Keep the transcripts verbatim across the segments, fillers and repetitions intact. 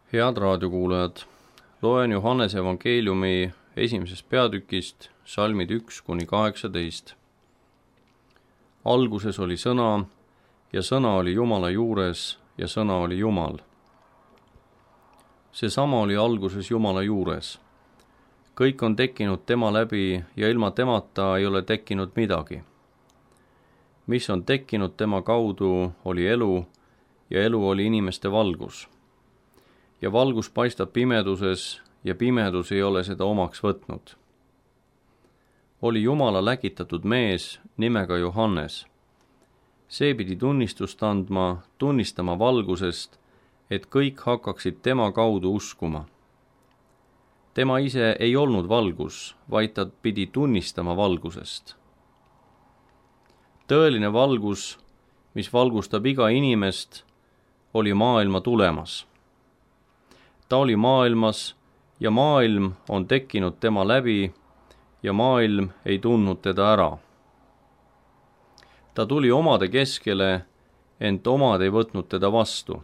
Head raadiokuulajad, loen Johannese evangeeliumi esimesest peatükist salmid üks kuni kaheksateist. Alguses oli sõna ja sõna oli Jumala juures ja sõna oli Jumal. Seesama oli alguses Jumala juures. Kõik on tekkinud tema läbi ja ilma temata ei ole tekkinud midagi. Mis on tekkinud tema kaudu, oli elu ja elu oli inimeste valgus. Ja valgus paistab pimeduses ja pimedus ei ole seda omaks võtnud. Oli Jumala läkitatud mees nimega Johannes. See pidi tunnistust andma, tunnistama valgusest, et kõik hakkaksid tema kaudu uskuma. Tema ise ei olnud valgus, vaid ta pidi tunnistama valgusest. Tõeline valgus, mis valgustab iga inimest, oli maailma tulemas. Ta oli maailmas ja maailm on tekkinud tema läbi ja maailm ei tundnud teda ära. Ta tuli omade keskele, ent omad ei võtnud teda vastu.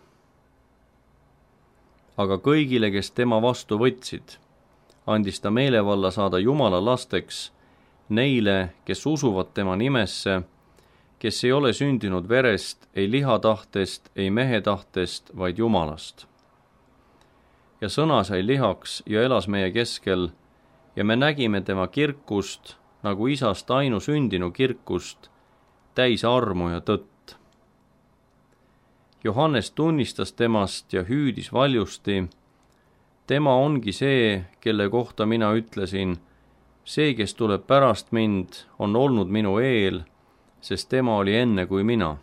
Aga kõigile, kes tema vastu võtsid, andis ta meelevalla saada Jumala lasteks, neile, kes usuvad tema nimesse, kes ei ole sündinud verest, ei lihatahtest, ei mehe tahtest, vaid Jumalast. Ja sõna sai lihaks ja elas meie keskel ja me nägime tema kirkust, nagu isast ainusündinu kirkust, täis armu ja tõtt. Johannes tunnistas temast ja hüüdis valjusti, tema ongi see, kelle kohta mina ütlesin, see, kes tuleb pärast mind, on olnud minu eel, sest tema oli enne kui mina.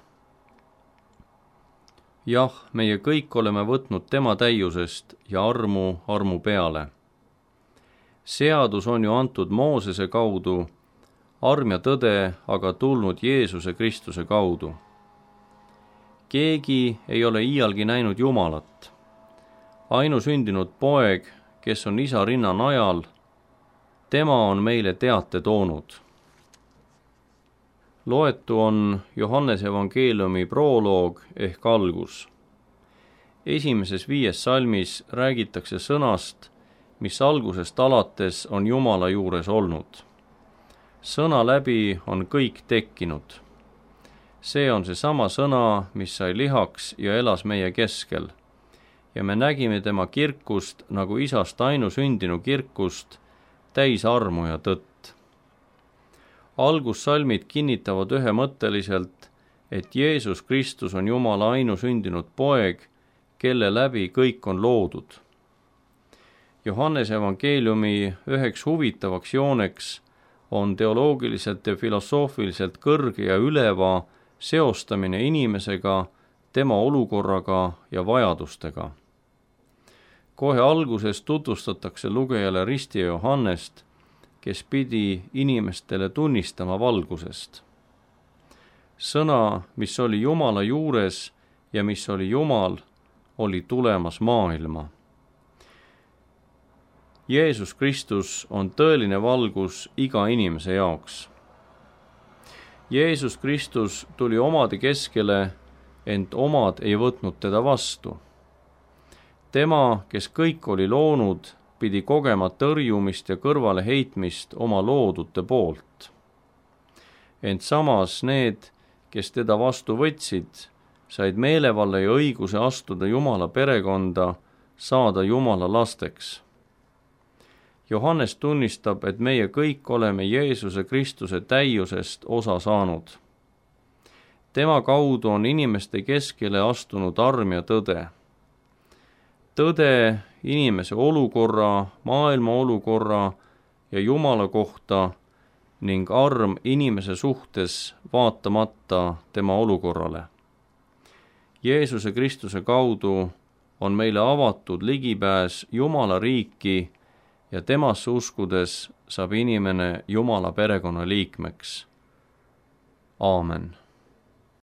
Jah, meie kõik oleme võtnud tema täiusest ja armu armu peale. Seadus on ju antud Moosese kaudu, arm ja tõde aga tulnud Jeesuse Kristuse kaudu. Keegi ei ole iialgi näinud Jumalat. Ainusündinud poeg, kes on isa rinna najal, tema on meile teate toonud. Loetu on Johannese evangeeliumi proloog ehk algus. Esimeses viies salmis räägitakse sõnast, mis algusest alates on Jumala juures olnud. Sõna läbi on kõik tekkinud. See on seesama sõna, mis sai lihaks ja elas meie keskel. Ja me nägime tema kirkust nagu isast ainusündinu kirkust, täis armu ja tõtt. Algussalmid kinnitavad ühemõtteliselt, et Jeesus Kristus on Jumala ainusündinud poeg, kelle läbi kõik on loodud. Johannese evangeeliumi üheks huvitavaks jooneks on teoloogiliselt ja filosoofiliselt kõrge ja üleva seostamine inimesega, tema olukorraga ja vajadustega. Kohe alguses tutvustatakse lugejale risti Johannest, kes pidi inimestele tunnistama valgusest. Sõna, mis oli Jumala juures ja mis oli Jumal, oli tulemas maailma. Jeesus Kristus on tõeline valgus iga inimese jaoks. Jeesus Kristus tuli omade keskele, ent omad ei võtnud teda vastu. Tema, kes kõik oli loonud, pidi kogema tõrjumist ja kõrvale heitmist oma loodute poolt. Ent samas need, kes teda vastu võtsid, said meelevalla ja õiguse astuda Jumala perekonda, saada Jumala lasteks. Johannes tunnistab, et meie kõik oleme Jeesuse Kristuse täiusest osa saanud. Tema kaudu on inimeste keskele astunud arm ja tõde. Tõde inimese olukorra, maailma olukorra ja Jumala kohta ning arm inimese suhtes vaatamata tema olukorrale. Jeesuse Kristuse kaudu on meile avatud ligipääs Jumala riiki ja temasse uskudes saab inimene Jumala perekonna liikmeks. Aamen.